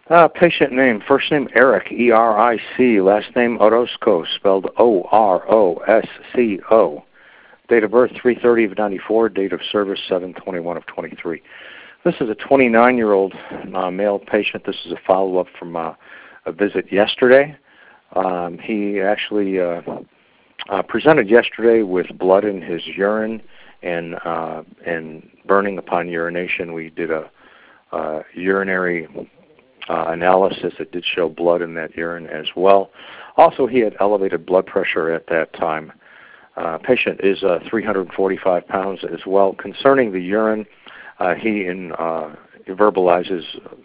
Patient name, first name Eric, E-R-I-C, last name Orozco, spelled O-R-O-S-C-O. Date of birth 3/30 of 94, date of service 7/21 of 23. This is a 29-year-old male patient. This is a follow-up from a visit yesterday. He actually presented yesterday with blood in his urine and burning upon urination. We did a urinary analysis that did show blood in that urine as well. Also, he had elevated blood pressure at that time. Patient is 345 pounds as well. Concerning the urine, he verbalizes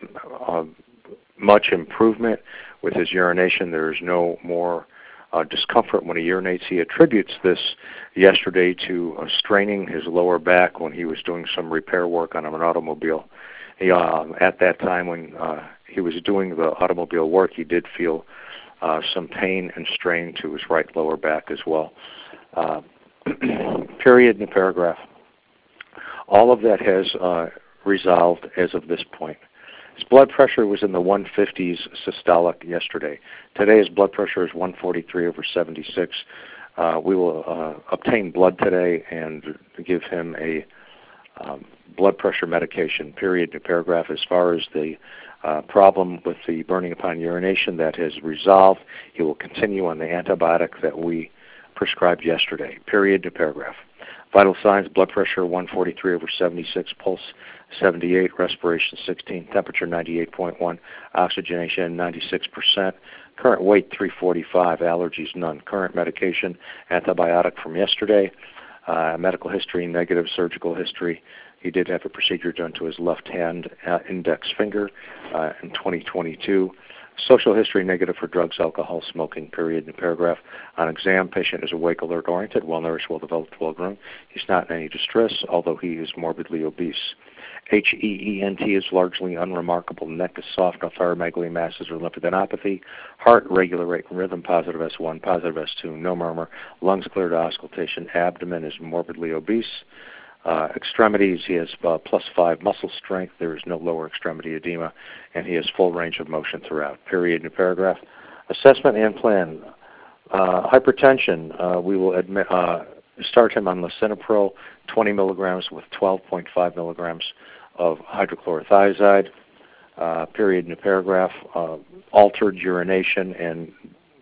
much improvement with his urination. There is no more discomfort when he urinates. He attributes this yesterday to straining his lower back when he was doing some repair work on an automobile. At that time when he was doing the automobile work, he did feel some pain and strain to his right lower back as well. Period and paragraph. All of that has resolved as of this point. His blood pressure was in the 150s systolic yesterday. Today his blood pressure is 143/76. We will obtain blood today and give him a blood pressure medication, period and paragraph. As far as the problem with the burning upon urination, that has resolved. He will continue on the antibiotic that we prescribed yesterday, period to paragraph. Vital signs, blood pressure 143/76, pulse 78, respiration 16, temperature 98.1, oxygenation 96%, current weight 345, allergies none, current medication, antibiotic from yesterday, medical history negative, surgical history. He did have a procedure done to his left hand index finger in 2022. Social history negative for drugs, alcohol, smoking, period and paragraph. On exam, patient is awake, alert, oriented, well-nourished, well-developed, well-grown. He's not in any distress, although he is morbidly obese. HEENT is largely unremarkable. Neck is soft, no thyromegaly masses or lymphadenopathy. Heart, regular rate and rhythm, positive S1, positive S2, no murmur. Lungs clear to auscultation. Abdomen is morbidly obese. Extremities, he has +5 muscle strength. There is no lower extremity edema, and he has full range of motion throughout. Period and paragraph. Assessment and plan. Hypertension, we will start him on lisinopril, 20 milligrams with 12.5 milligrams of hydrochlorothiazide. Period and paragraph. Altered urination and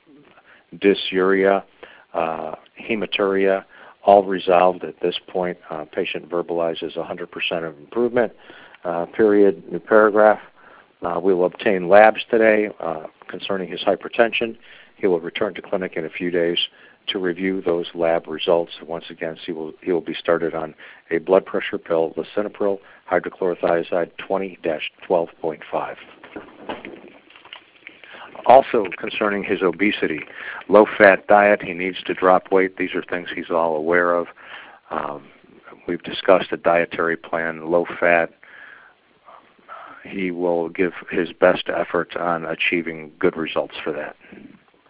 dysuria, hematuria, all resolved at this point. Patient verbalizes 100% of improvement. Period and paragraph. We will obtain labs today concerning his hypertension. He will return to clinic in a few days to review those lab results. Once again, he will be started on a blood pressure pill, lisinopril, hydrochlorothiazide 20-12.5. Also concerning his obesity, low-fat diet, he needs to drop weight. These are things he's all aware of. We've discussed a dietary plan, low-fat. He will give his best effort on achieving good results for that.